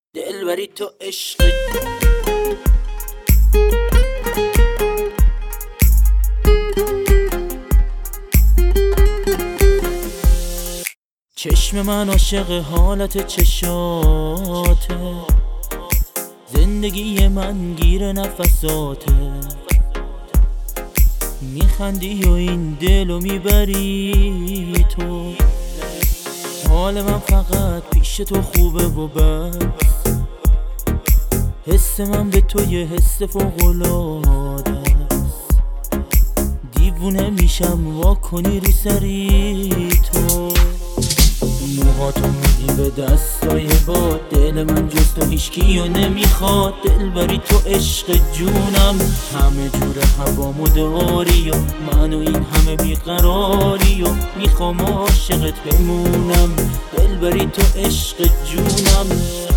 دلبری تو عشق. چشم من عاشق حالت چشاته، زندگی من گیر نفساته. میخندی و این دلو میبری تو، حال من فقط پیش تو خوبه و بس. حس من به تو یه حس فوق‌العاده است. دیوونه میشم واکنی رو سری تو. موهاتو میدی به دستای با، دل من جز تو هیچکیو نمیخواد. دلبری تو عشق جونم، همه جور هوامو داری و من و این همه بیقراری و میخوام عاشقت بمونم. دلبری تو عشق جونم.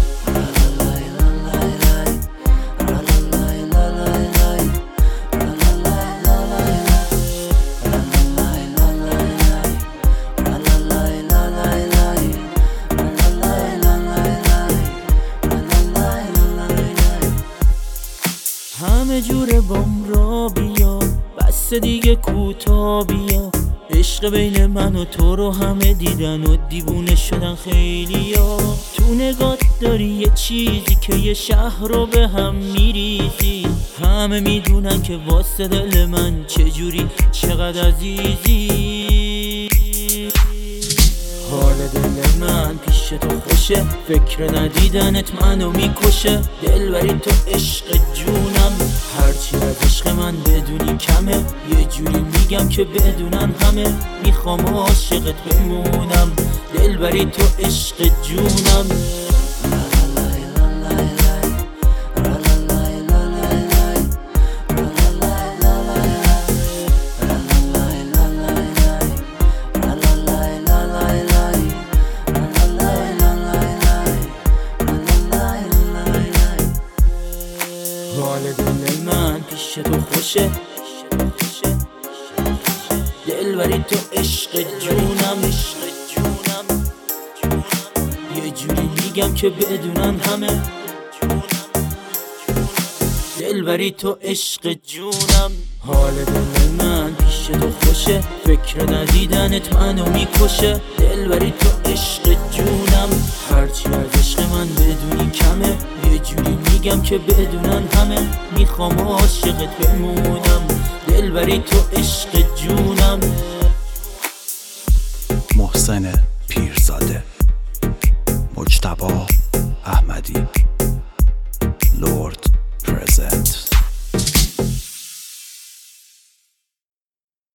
همه جور بام را بیا، بس دیگه کوتا بیا. عشق بین من و تو رو همه دیدن و دیوونه شدن خیلیا. تو نگات داری یه چیزی که یه شهر رو به هم میریزی. همه میدونن که واسه دل من چجوری چقدر عزیزی. حال دل من پیش تو خوشه، فکر ندیدنت منو میکشه. دلبری تو عشق جونم، هرچی از عشق من بدونی کمه. یه جوری میگم که بدونن همه، میخوام عاشقت بمونم. دلبری تو عشق جونم. حال دل من پیش تو خوشه، دلبری تو عشق جونم. یه جوری میگم که بدونن همه، دلبری تو عشق جونم. حال دل من پیش تو خوشه، فکر ندیدنت منو میکشه. دلبری تو عشق جونم، هرچی از عشق من بدونی کمه. یه جوری میگم که بدونن همه، میخوام عاشقت بمونم. دلبری تو عشق جونم. محسن